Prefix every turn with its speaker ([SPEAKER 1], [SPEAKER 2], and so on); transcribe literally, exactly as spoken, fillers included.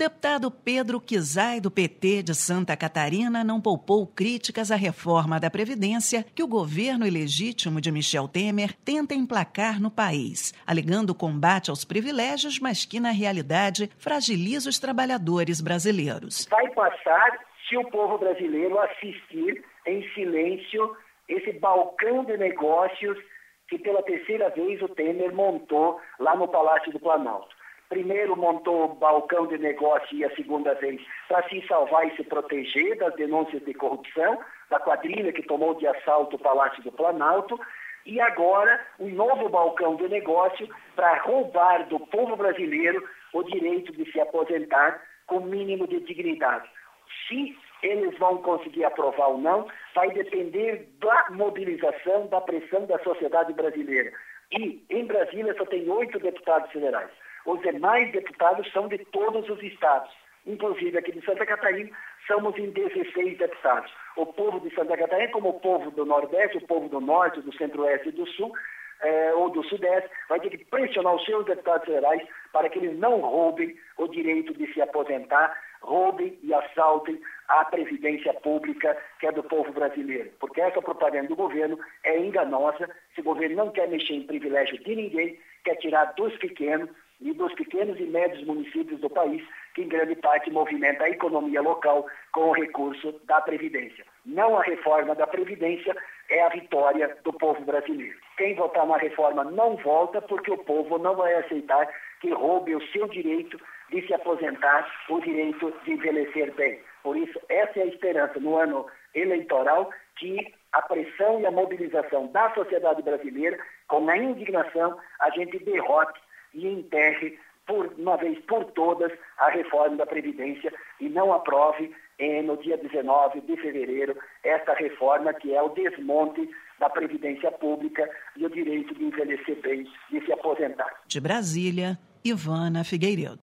[SPEAKER 1] deputado Pedro Kizai, do P T de Santa Catarina, não poupou críticas à reforma da Previdência que o governo ilegítimo de Michel Temer tenta emplacar no país, alegando combate aos privilégios, mas que, na realidade, fragiliza os trabalhadores brasileiros.
[SPEAKER 2] Vai passar se o povo brasileiro assistir em silêncio esse balcão de negócios que pela terceira vez o Temer montou lá no Palácio do Planalto. Primeiro montou o balcão de negócio e a segunda vez para se salvar e se proteger das denúncias de corrupção, da quadrilha que tomou de assalto o Palácio do Planalto, e agora um novo balcão de negócio para roubar do povo brasileiro o direito de se aposentar com o mínimo de dignidade. Se eles vão conseguir aprovar ou não, vai depender da mobilização, da pressão da sociedade brasileira. E em Brasília só tem oito deputados federais. Os demais deputados são de todos os estados, inclusive aqui de Santa Catarina, somos em dezesseis deputados. O povo de Santa Catarina, como o povo do Nordeste, o povo do Norte, do Centro-Oeste e do Sul, eh, ou do Sudeste, vai ter que pressionar os seus deputados federais para que eles não roubem o direito de se aposentar, roubem e assaltem a previdência pública que é do povo brasileiro. Porque essa propaganda do governo é enganosa. Esse governo não quer mexer em privilégio de ninguém, quer tirar dos pequenos, e dos pequenos e médios municípios do país, que em grande parte movimenta a economia local com o recurso da Previdência. Não a reforma da Previdência é a vitória do povo brasileiro. Quem votar na reforma não volta porque o povo não vai aceitar que roube o seu direito de se aposentar, o direito de envelhecer bem. Por isso, essa é a esperança no ano eleitoral, que a pressão e a mobilização da sociedade brasileira, com a indignação, a gente derrote e enterre, por uma vez por todas, a reforma da Previdência e não aprove, eh, no dia dezenove de fevereiro, esta reforma que é o desmonte da Previdência Pública e o direito de envelhecer bem, de se aposentar.
[SPEAKER 1] De Brasília, Ivana Figueiredo.